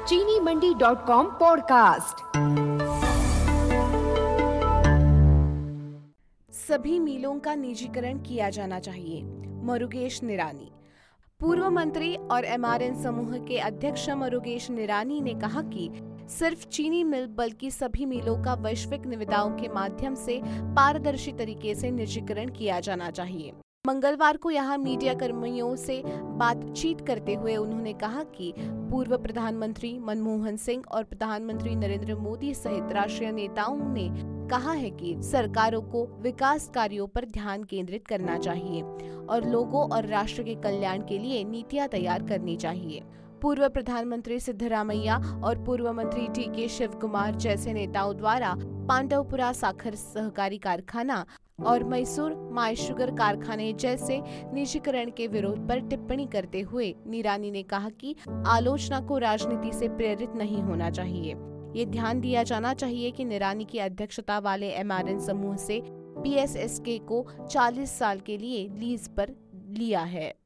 चीनीमंडी.com podcast. सभी मिलों का निजीकरण किया जाना चाहिए, मुरुगेश निरानी। पूर्व मंत्री और एमआरएन समूह के अध्यक्ष मुरुगेश निरानी ने कहा कि सिर्फ चीनी मिल बल्कि सभी मिलों का वैश्विक निविदाओं के माध्यम से पारदर्शी तरीके से निजीकरण किया जाना चाहिए। मंगलवार को यहां मीडिया कर्मियों से बातचीत करते हुए उन्होंने कहा कि पूर्व प्रधानमंत्री मनमोहन सिंह और प्रधानमंत्री नरेंद्र मोदी सहित राष्ट्रीय नेताओं ने कहा है कि सरकारों को विकास कार्यों पर ध्यान केंद्रित करना चाहिए और लोगों और राष्ट्र के कल्याण के लिए नीतियां तैयार करनी चाहिए। पूर्व प्रधानमंत्री सिद्धरामैया और पूर्व मंत्री डी.के. शिवकुमार जैसे नेताओं द्वारा पांडवपुरा साखर सहकारी कारखाना और मैसूर माई शुगर कारखाने जैसे निजीकरण के विरोध पर टिप्पणी करते हुए निरानी ने कहा कि आलोचना को राजनीति से प्रेरित नहीं होना चाहिए। ये ध्यान दिया जाना चाहिए कि निरानी की अध्यक्षता वाले एमआरएन समूह से पीएसएसके को 40 साल के लिए लीज पर लिया है।